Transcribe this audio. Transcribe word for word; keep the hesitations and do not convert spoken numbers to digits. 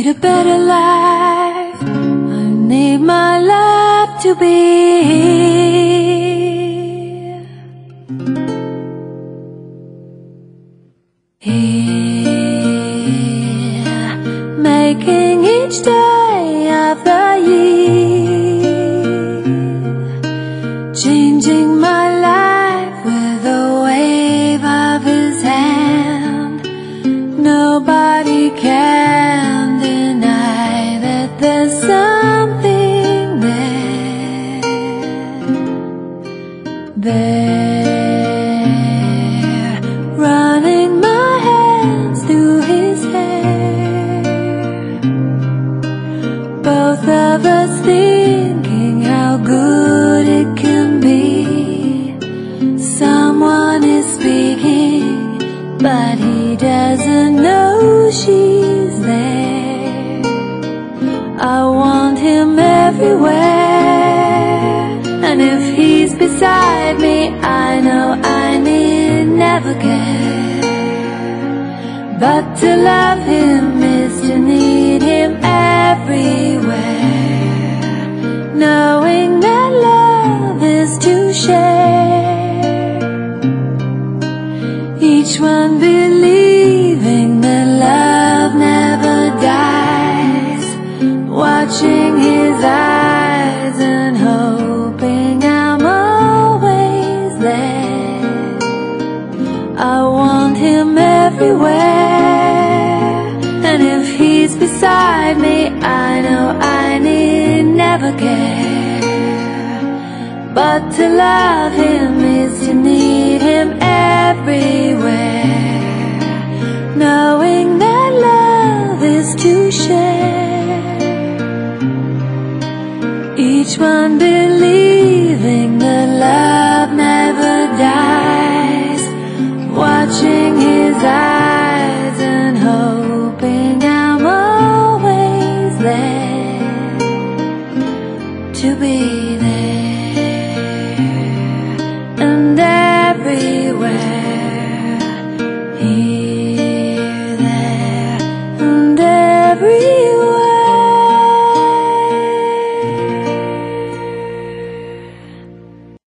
a better life. I need my life to be here, making each day of the year, changing my life with a wave of his hand. Nobody can deny that there's something there, there, running my hands through his hair, both of us thinking how good it can be. Someone is speaking, but he doesn't know she's there. I want him everywhere, and if he's beside me, I know I need never care. But to love him is to need him everywhere, knowing that love is to share, each one believing that love never dies, watching his eyes and hoping I'm always there. I want him everywhere, and if he's beside me, I know I need never care. But to love him is to need him everywhere, knowing that love is to share, each one believing that love never dies, watching his eyes and hoping I'm always there to be